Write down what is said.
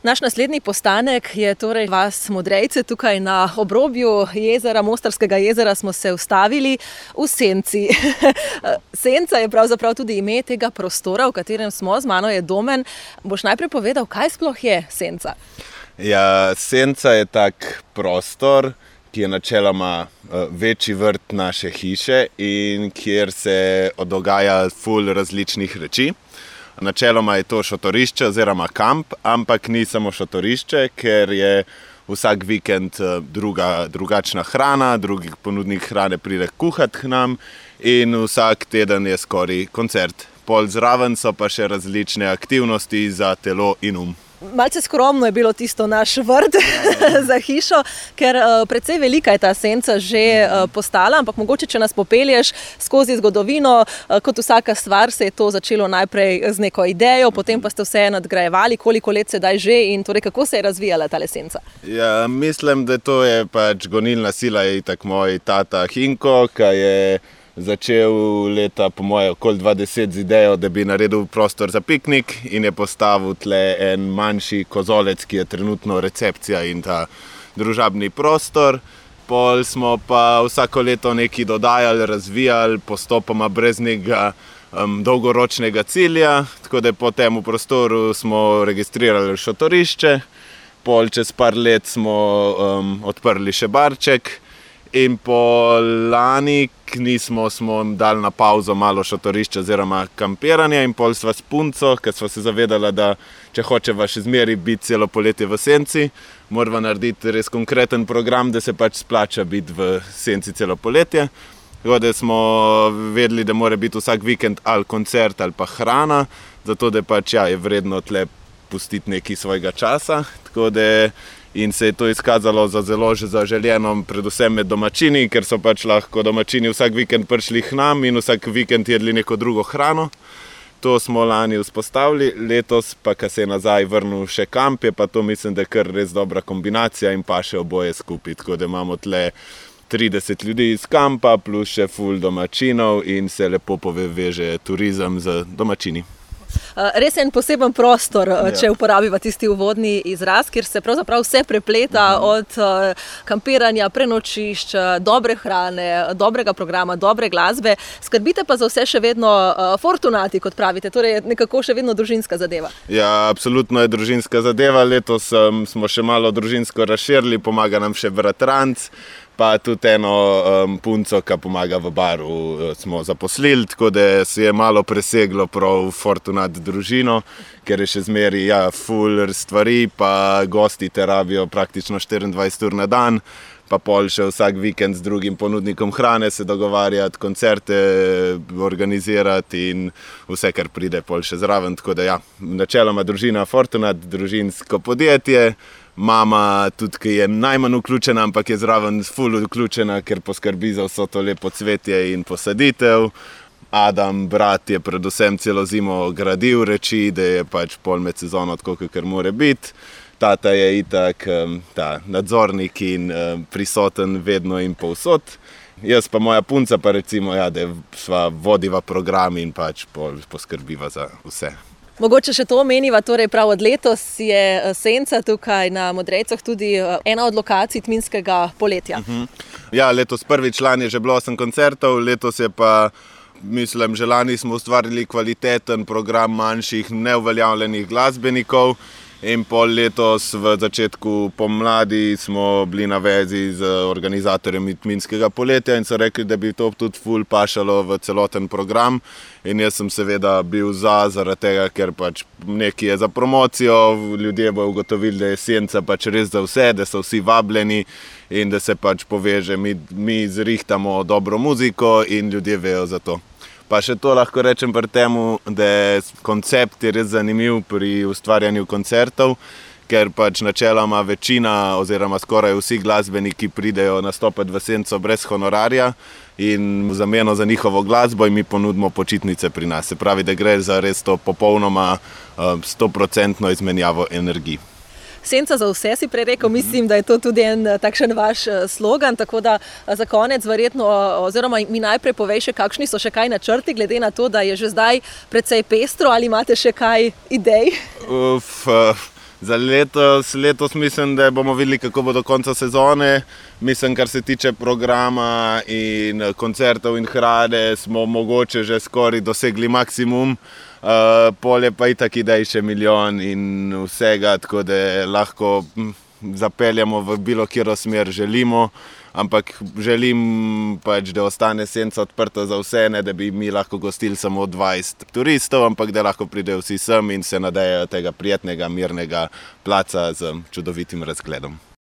Naš naslednji postanek je torej vas Modrejce. Tukaj na obrobju jezera, Mostarskega jezera smo se ustavili v senci. Senca je pravzaprav tudi ime tega prostora, v katerem smo. Z mano je Domen. Boš najprej povedal, kaj sploh je senca? Ja, senca je tak prostor, ki je načeloma večji vrt naše hiše in kjer se dogaja ful različnih reči. Načeloma je to šotorišče oziroma kamp, ampak ni samo šotorišče, ker je vsak vikend drugačna hrana, drugi ponudnik hrane pride kuhat k nam in vsak teden je skoraj koncert. Pol zraven so pa še različne aktivnosti za telo in Malce skromno je bilo tisto naš vrt za hišo, ker precej velika je ta senca že postala, ampak mogoče, če nas popelješ skozi zgodovino, kot vsaka stvar se je to začelo najprej z neko idejo, potem pa ste vse nadgrajevali, koliko let sedaj že in torej kako se je razvijala ta senca? Ja, mislim, da to je pač gonilna sila, je tak moj tata Hinko, ki je začel leta, po moje, okoli 20 z idejo, da bi naredil prostor za piknik in je postavil tle en manjši kozolec, ki je trenutno recepcija in ta družabni prostor. Pol smo pa vsako leto nekaj dodajali, razvijali, postopoma brez nekega dolgoročnega cilja, tako da po tem prostoru smo registrirali šotorišče, pol čez par let smo odprli še barček. In po lani smo dali na pauzo malo šotorišče oziroma kampiranje in pol sva s punco, ker sva se zavedala, da če hočeva še zmeri biti celo poletje v senci, morava narediti res konkreten program, da se pač splača biti v senci celo poletje. Tako da smo vedeli, da mora biti vsak vikend ali koncert ali pa hrana, zato da pač je vredno tle pustiti nekaj svojega časa. Tako da in se je to izkazalo za zelo zaželjeno, predvsem med domačini, ker so pač lahko domačini vsak vikend prišli k nam in vsak vikend jedli neko drugo hrano. To smo lani vzpostavili, letos pa, ko se je nazaj vrnil še kamp, je pa to mislim, da je kar res dobra kombinacija in pa še oboje skupaj. Tako da imamo tle 30 ljudi iz kampa plus še ful domačinov in se lepo poveže turizem z domačini. Res je en poseben prostor, če uporabiva tisti uvodni izraz, kjer se pravzaprav vse prepleta od kampiranja, prenočišč, dobre hrane, dobrega programa, dobre glasbe. Skrbite pa za vse še vedno fortunati, kot pravite, torej je nekako še vedno družinska zadeva. Ja, absolutno je družinska zadeva. Letos smo še malo družinsko razširili, pomaga nam še bratranc, pa tudi eno punco, ki pomaga v baru, smo zaposlili, tako da se je malo preseglo prav fortunat družino, ker je še zmeri ful stvari, pa gosti te rabijo praktično 24 ur na dan, pa pol še vsak vikend z drugim ponudnikom hrane se dogovarjati, koncerte organizirati in vse, kar pride pol še zraven. Tako da načeloma družina fortunat, družinsko podjetje, mama tudi, ki je najmanj vključena, ampak je zraven ful vključena, ker poskrbi za vso to lepo cvetje in posaditev. Adam, brat, je predvsem celo zimo gradil reči, da je pač pol med sezono tako, kakor mora biti. Tata je itak nadzornik in prisoten vedno in povsod. Jaz pa moja punca pa recimo, da sva vodiva program in pač pol poskrbiva za vse. Mogoče še to omeniva, torej prav od letos je senca tukaj na Modrejcah tudi ena od lokacij tminskega poletja. Ja, letos prvič, lani je že bilo 8 koncertov, letos je pa, mislim, že lani smo ustvarili kvaliteten program manjših neuveljavljenih glasbenikov in pol letos v začetku pomladi smo bili na vezi z organizatorjem tminskega poletja in so rekli, da bi to tudi ful pašalo v celoten program. In jaz sem seveda bil zaradi tega, ker pač nekaj je za promocijo, ljudje bodo ugotovili, da je senca pač res za vse, da so vsi vabljeni in da se pač poveže, mi zrihtamo dobro muziko in ljudje vejo za to. Pa še to lahko rečem pri temu, da koncept je res zanimiv pri ustvarjanju koncertov, ker pač načeloma večina oziroma skoraj vsi glasbeniki pridejo nastopati v senco brez honorarja in v zameno za njihovo glasbo in mi ponudimo počitnice pri nas. Se pravi, da gre za res to popolnoma 100% izmenjavo energij. Senca za vse si prej rekel, mislim, da je to tudi en takšen vaš slogan, tako da za konec verjetno, oziroma mi najprej povej še, kakšni so še kaj načrti, glede na to, da je že zdaj precej pestro, ali imate še kaj idej? Za letos mislim, da bomo videli, kako bo do konca sezone. Mislim, kar se tiče programa in koncertov in hrane, smo mogoče že skoraj dosegli maksimum. Polje pa itak idej še milijon in vsega, tako da lahko zapeljamo v bilo katero smer želimo. Ampak želim pač, da ostane Senca odprta za vse, ne da bi mi lahko gostili samo 20 turistov, ampak da lahko pridejo vsi sem in se nadejajo tega prijetnega, mirnega placa z čudovitim razgledom.